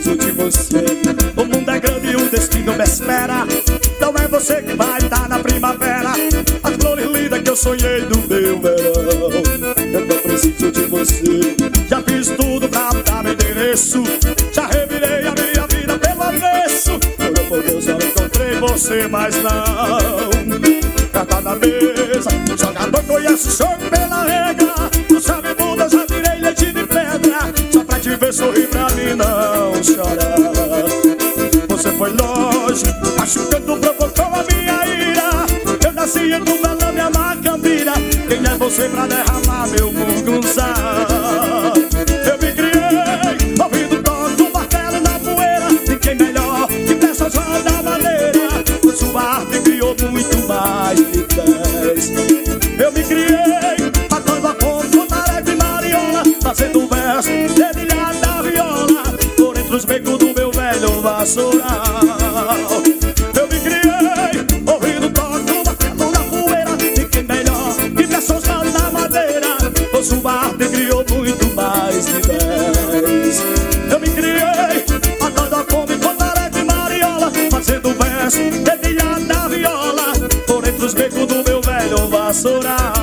preciso de você. O mundo é grande e o destino me espera. Não é você que vai dar na primavera as flores lindas que eu sonhei no meu verão. Eu não preciso de você. Já fiz tudo pra dar meu endereço. Já revirei a minha vida pelo avesso. Juro por Deus, eu encontrei você, mas não. Carta na mesa, o jogador conhece o jogo pela regra. Não sabe muda, eu já virei leite de pedra. Só pra te ver sorrir, pra mim não chorar. Você foi longe, machucando, provocou a minha ira. Eu nasci em Tuvelã, minha macambira. Quem é você pra derramar meu mugunzá? Eu me criei, ouvindo toque do martelo na poeira. Ninguém melhor que peça as rodas da maneira. Pois sua arte criou muito mais de 10. Eu me criei, matando a fome com tarefa e mariola, fazendo verso, dedilhado da viola, por entre os becos do meu velho vassoural. Eu me criei, ouvindo toque do martelo na poeira. Ninguém melhor que peça as rodas da madeira. Pois sua arte criou muito mais de 10. Eu me criei, matando a fome com tarefa e mariola, fazendo verso, dedilhado da viola, por entre os becos do meu velho vassoural.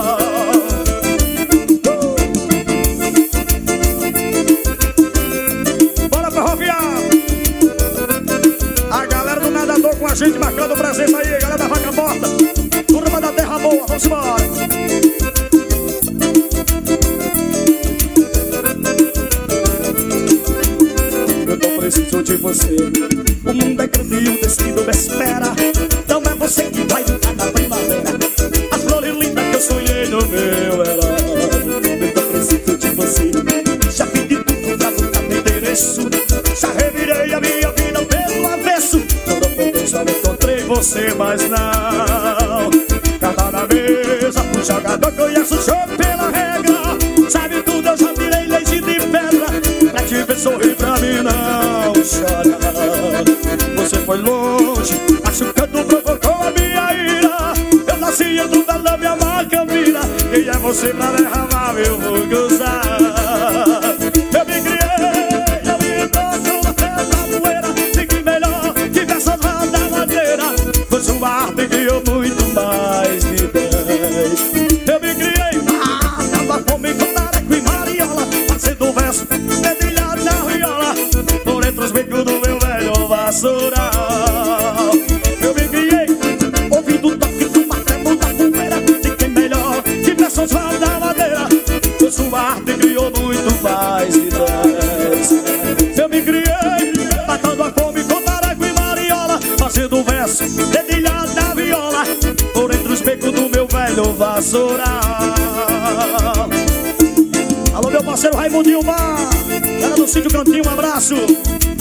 Bora pra rofiar! A galera do nadador com a gente marcando presença aí, galera da vaca morta, turma da terra boa, vamos embora! Eu não preciso de você. O mundo é grande e o destino me espera. Não é você que vai lutar na primavera as flores lindas que eu sonhei no meu verão. Eu não preciso de você. Já pedi tudo pra lutar no endereço. Já revirei a minha vida pelo avesso. Juro por Deus, só encontrei você, mas não. Carta na mesa, o jogador conhece o jogo pela regra. Sabe tudo, eu já virei leite de pedra. Pra te ver sorrir, pra mim não chorar. Você foi longe, machucando, provocou a minha ira. Eu nasci em Tuvelã, minha macambira. Quem é você pra derramar meu mugunzá? Eu me criei, eu me toco uma terra da poeira. Ninguém melhor que dessas rodas da madeira. Pois sua arte criou muito mais de 10. Eu me criei, tava fome com tareco e mariola, fazendo verso, dedilhado na viola, por entre os becos do meu velho vassoural. Eu me criei, ouvindo o toque do martelo da poeira. Ninguém melhor que peças rodas da madeira. Pois sua arte criou muito mais de 10. Eu me criei, matando a fome com tareco e mariola, fazendo verso, dedilhado na viola, por entre os becos do meu velho vassoural. Alô, meu parceiro Raimundinho Mar, era do Sítio Cantinho, um abraço.